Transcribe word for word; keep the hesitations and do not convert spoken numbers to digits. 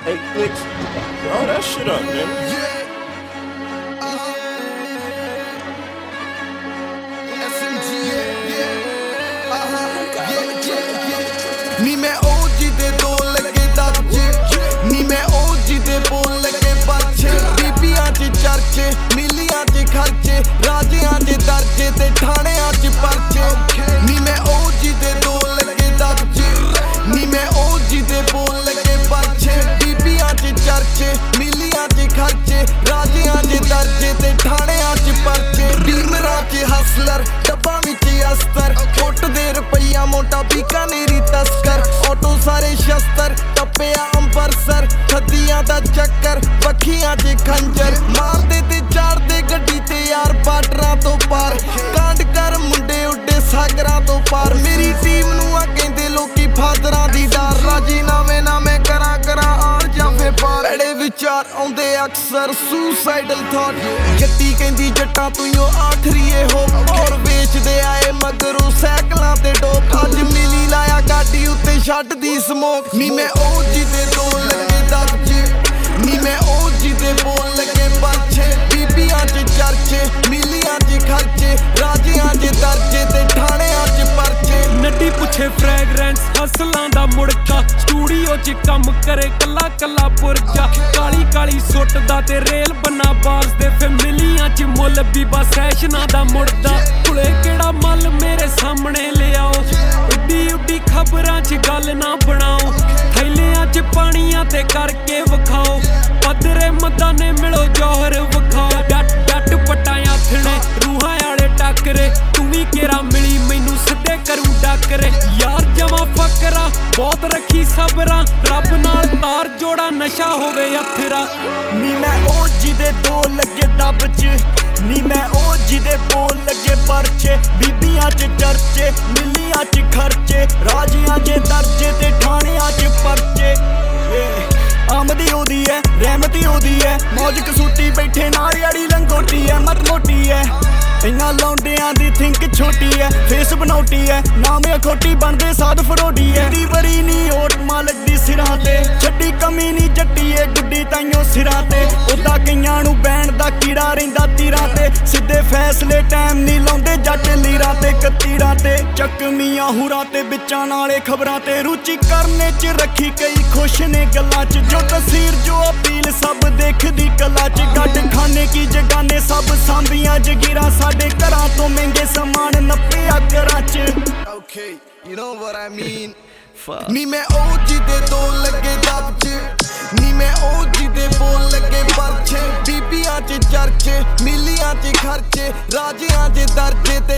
Hey, Glitch, roll that shit up, man. ਨੀ ਮੈਂ ਉਹ ਜਿਹਦੇ ਦੋ ਲੱਗੇ ਦਬਜੇ, ਨੀ ਮੈਂ ਉਹ ਜਿਹਦੇ ਬੋਲ ਲੱਗੇ ਪਰਚੇ, ਬੀਬੀਆਂ ਚ ਚਰਚੇ, ਮਿਲੀਆਂ ਚ ਖਰਚੇ, ਰਾਜਿਆਂ ਚ ਦਰਜੇ ਤੇ ਠਾਣਿਆਂ ਚ ਪਰਚੇ। ਨੀ ਮੈਂ ਉਹ ਜਿਹਦੇ ਦੋ ਲੱਗੇ ਦਬਜੇ, ਨੀ ਮੈਂ ਉਹ ਜਿਹਦੇ ਬੋਲ ਲੱਗੇ ਪਰਚੇ, ਬੀਬੀਆਂ ਚ ਚਰਚੇ, ਮਿਲੀਆਂ ਚ ਖਰਚੇ, ਰਾਜਿਆਂ ਚ ਦਰਜੇ ਤੇ ਠਾਣਿਆਂ ਚ ਪਰਚੇ। ਡੀਮਰਾਂ ਚ ਹਸਲਰ, ਡੱਬਾਂ ਵਿੱਚ ਅਸਤਰ, ਕੁੱਟਦੇ ਰੁਪਈਆ ਮੋਟਾ ਬੀਕਾਨੇਰੀ ਤਸਕਰ, ਆਟੋ ਸਾਰੇ ਸ਼ਸਤਰ, ਟੱਪਿਆ ਅੰਬਰਸਰ, ਥੱਦੀਆਂ ਦਾ ਚੱਕਰ, ਪੱਖੀਆਂ ਚ ਖੰਜਰ, ਮਾਰਦੇ ਤੇ ਚਾੜਦੇ ਗੱਡੀ ਤੇ ਯਾਰ ਬਾਰਡਰਾਂ ਤੋਂ ਪਾਰ, ਕਾਂਡ ਕਰ ਮੁੰਡੇ ਉੱਡੇ ਸਾਗਰਾਂ ਤੋਂ ਪਾਰ। ਮੇਰੀ ਟੀਮ ਨੂੰ ਆ ਕਹਿੰਦੇ ਲੋਕੀ ਫਾਦਰਾਂ ਦੀ ਡਰ, ਰਾਜੀ ਨਾਵੇਂ ਨਾ ਮੈਂ ਕਰਾਂ ਕਰਾਂ ਆਰ ਜਾਂ ਫੇ ਪਾਰ। ਐੜੇ ਵਿਚਾਰ ਆਉਂਦੇ ਅਕਸਰ ਸੁਸਾਈਡਲ ਥਾਟ, ਜੱਟੀ ਕਹਿੰਦੀ ਜੱਟਾਂ ਤੂੰ ਓ ਆਖਰੀਏ ਹੋ, ਔਰ ਵੇਚਦੇ ਆਏ ਮਗਰੋਂ ਸਾਈਕਲਾਂ ਤੇ ਡੋਪ। ਅੱਜ ਮਿਲੀ ਲਾਇਆ ਗਾਡੀ ਉੱਤੇ ਛੱਡਦੀ ਸਮੋਕ। ਨੀ ਮੈਂ ਉਹ ਜਿਹਦੇ ਦੋ ਲੱਗੇ ਦਬਜੇ, ਨੀ ਮੈਂ ਉਹ ਜਿਹਦੇ ਬੋਲ ਲੱਗੇ ਪਰਚੇ, ਬੀਬੀਆਂ ਚ ਚਰਚੇ, ਮਿਲੀਆਂ ਚ ਖਰਚੇ, ਰਾਜਿਆਂ ਚ ਦਰਜੇ ਤੇ ਠਾਣਿਆਂ ਚ ਪਰਚੇ। ਨੱਡੀ ਪੁੱਛੇ ਫ੍ਰੈਗਰੈਂਸ ਹਸਲਾਂ ਦਾ ਮੁੜਕਾ, ਸਟੂਡੀਓ ਚ ਕੰਮ ਕਰੇ ਕੱਲਾ ਕੱਲਾ ਪੁਰਜਾ, ਕਾਲੀ ਕਾਲੀ ਸੁੱਟਦਾ ਤੇ ਰੇਲ ਬੰਨਾ ਬਾਸ ਦੇ, ਫੇ ਮਿਲੀਆਂ ਚ ਮੁੱਲ ਬੀਬਾ ਸੈਸ਼ਨਾਂ ਦਾ ਮੁੜਦਾ। ਕੁਲੇ ਕਿਹੜਾ ਮੱਲ ਮੇਰੇ ਸਾਹਮਣੇ ਲਿਆਓ, ਉੱਡੀ ਉੱਡੀ ਖਬਰਾਂ ਚ ਗੱਲ ਨਾ ਬਣਾਓ, ਥੈਲਿਆਂ ਚ ਪਾਣੀਆਂ ਤੇ ਕਰਕੇ ਵਿਖਾਓ, ਪੱਧਰੇ ਮਦਾਨੇ ਮਿਲੋ ਜੋਹਰ ਵਿਖਾਓ। ਡੱਟ ਡੱਟ ਪਟਾਇਆ ਥਣੇ ਰੂਹਾਂ ਵਾਲੇ ਟੱਕਰੇ, ਤੂੰ ਵੀ ਕੇਰਾ ਮਿਲੀ ਮੈਨੂੰ ਸਿੱਧੇ ਕਰੂ ਡੱਕਰੇ। ਯਾਰ ਜਮਾ ਫਕਰਾ ਬਹੁਤ ਰੱਖੀ ਸਬਰਾਂ, ਰੱਬ ਨਾਲ ਤਾਰ ਜੋੜਾ ਨਸ਼ਾ ਹੋਵੇ ਅਥਰਾ। ਨੀ ਮੈਂ ਉਹ ਜਿਹਦੇ ਦੋ ਲੱਗੇ ਦਬ ਚ, ਨੀ ਮੈਂ ਉਹ ਜਿਹਦੇ ਬੋਲ ਲੱਗੇ ਪਰਚੇ, ਬੀਬੀਆਂ ਚ ਚਰਚੇ, ਮਿਲੀਆਂ ਚ ਖਰਚੇ, ਰਾਜਿਆਂ ਚ ਦਰਜੇ ਤੇ ਠਾਣਿਆਂ ਚ ਪਰਚੇ। ਆਮਦੀ ਉਹਦੀ ਐ, ਰਹਿਮਤੀ ਉਹਦੀ ਐ, ਮੌਜ ਕਸੂਤੀ ਬੈਠੇ ਨਾਲ ਯਾਰੀ ਲੰਗੋਟੀ ਐ, ਮਤ ਮੋਟੀ ਐ, ਇਹਨਾਂ ਲੌਂਡਿਆਂ ਦੀ ਥਿੰਕ ਛੋਟੀ ਐ, ਫੇਸ ਬਣਾਉਟੀ ਐ, ਨਾਮ ਖੋਟੀ ਬਣਦੇ ਸਾਧ ਫਰੋਡੀ ਐ। ਦੀ ਵਰੀ ਨੀ ਓਟ ਮਾਲਕ ਦੀ ਸਿਰਾਂ ਤੇ, ਛੱਡੀ ਕਮੀ ਨੀ ਜੱਟੀ ਏ ਗੁੱਡੀ ਤਾਈਓ ਸਿਰਾਂ ਤੇ। ਉਦਾਂ ਕਈਆਂ ਨੂੰ ਬੈਣ ਦਾ ਕੀੜਾ ਰਹਿੰਦਾ ਤੀਰਾਂ ਤੇ, ਸਿੱਧੇ ਫੈਸਲੇ ਟਾਈਮ ਨੀ ਲਾਉਂਦੇ ਜੱਟ ਲੀਰਾਂ ਤੇ ਕਤੀਰਾਂ ਤੇ। ਚੱਕਮੀਆਂ ਹੁਰਾਂ ਤੇ ਵਿਚਾਂ ਨਾਲੇ ਖਬਰਾਂ ਤੇ, ਰੁਚੀ ਕਰਨੇ ਚ ਰੱਖੀ ਕਈ ਖੁਸ਼ ਨੇ ਗੱਲਾਂ ਚ, ਜੋ ਤਸਵੀਰ ਜੋ ਅਪੀਲ ਸਭ ਦੇਖਦੀ ਕਲਾ ਚ। ਗੱਡ ਖਾਨੇ ਕੀ ਜਗਾਨੇ ਸਭ ਸਾਂਭੀਆਂ ਜਗੀਰਾਂ, ਸਾਡੇ ਘਰਾਂ ਤੋਂ ਮਹਿੰਗੇ ਸਮਾਨ ਨੱਪਿਆ ਘਰਾਂ ਚ। Okay, you know what I mean? ਨੀ ਮੈਂ ਉਹ ਜਿਹਦੇ ਦੋ ਲੱਗੇ ਦਬਜੇ, ਨੀ ਮੈਂ ਉਹ ਜਿਹਦੇ ਬੋਲ ਲੱਗੇ ਪਰਚੇ, ਬੀਬੀਆਂ ਚ ਚਰਚੇ, ਮਿਲੀਆਂ ਚ ਖਰਚੇ, ਰਾਜਿਆਂ ਚ ਦਰਜੇ